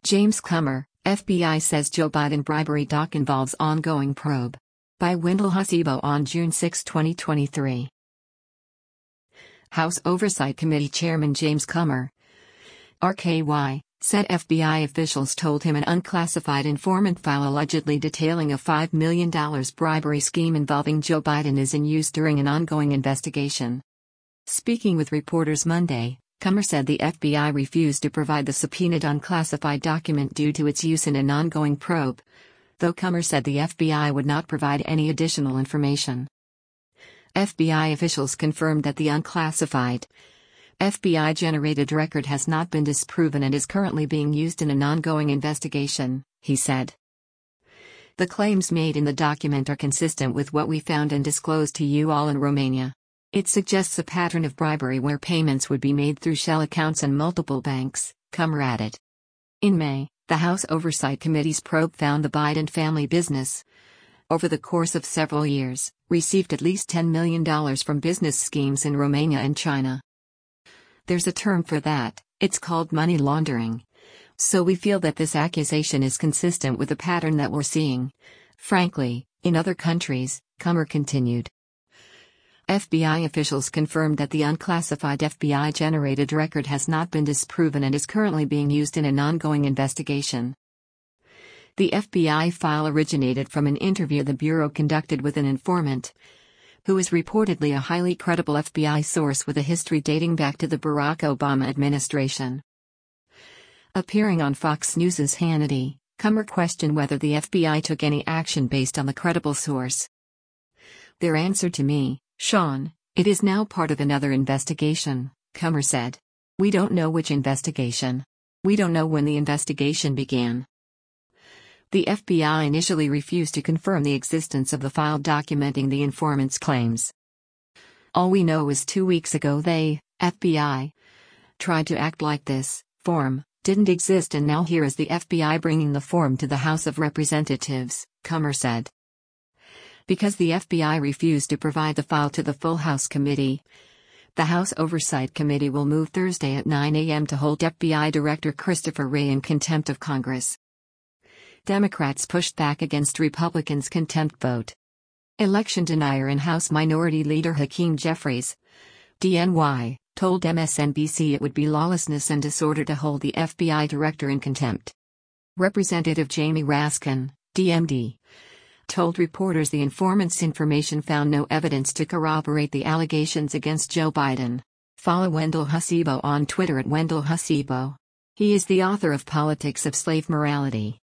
James Comer, FBI says Joe Biden bribery doc involves ongoing probe. By Wendell Husibo on June 6, 2023. House Oversight Committee Chairman James Comer, RKY, said FBI officials told him an unclassified informant file allegedly detailing a $5 million bribery scheme involving Joe Biden is in use during an ongoing investigation. Speaking with reporters Monday, Comer said the FBI refused to provide the subpoenaed unclassified document due to its use in an ongoing probe, though Comer said the FBI would not provide any additional information. FBI officials confirmed that the unclassified FBI-generated record has not been disproven and is currently being used in an ongoing investigation, he said. The claims made in the document are consistent with what we found and disclosed to you all in Romania. It suggests a pattern of bribery where payments would be made through shell accounts and multiple banks, Comer added. In May, the House Oversight Committee's probe found the Biden family business, over the course of several years, received at least $10 million from business schemes in Romania and China. There's a term for that, it's called money laundering. So we feel that this accusation is consistent with the pattern that we're seeing, frankly, in other countries, Comer continued. FBI officials confirmed that the unclassified FBI-generated record has not been disproven and is currently being used in an ongoing investigation. The FBI file originated from an interview the Bureau conducted with an informant, who is reportedly a highly credible FBI source with a history dating back to the Barack Obama administration. Appearing on Fox News' Hannity, Comer questioned whether the FBI took any action based on the credible source. Their answer to me, Sean, it is now part of another investigation, Comer said. We don't know which investigation. We don't know when the investigation began. The FBI initially refused to confirm the existence of the file documenting the informant's claims. All we know is 2 weeks ago they, FBI, tried to act like this form didn't exist, and now here is the FBI bringing the form to the House of Representatives, Comer said. Because the FBI refused to provide the file to the full House committee, the House Oversight Committee will move Thursday at 9 a.m. to hold FBI Director Christopher Wray in contempt of Congress. Democrats pushed back against Republicans' contempt vote. Election denier and House Minority Leader Hakeem Jeffries, DNY, told MSNBC it would be lawlessness and disorder to hold the FBI director in contempt. Representative Jamie Raskin, DMD, told reporters the informant's information found no evidence to corroborate the allegations against Joe Biden. Follow Wendell Husibo on Twitter at Wendell Husibo. He is the author of Politics of Slave Morality.